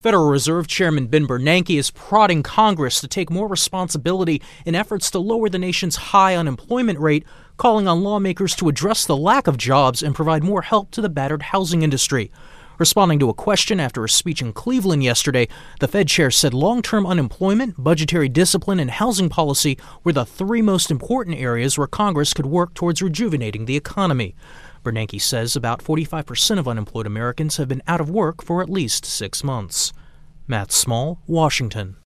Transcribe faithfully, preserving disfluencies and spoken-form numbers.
Federal Reserve Chairman Ben Bernanke is prodding Congress to take more responsibility in efforts to lower the nation's high unemployment rate, calling on lawmakers to address the lack of jobs and provide more help to the battered housing industry. Responding to a question after a speech in Cleveland yesterday, the Fed chair said long-term unemployment, budgetary discipline, and housing policy were the three most important areas where Congress could work towards rejuvenating the economy. Bernanke says about forty-five percent of unemployed Americans have been out of work for at least six months. Matt Small, Washington.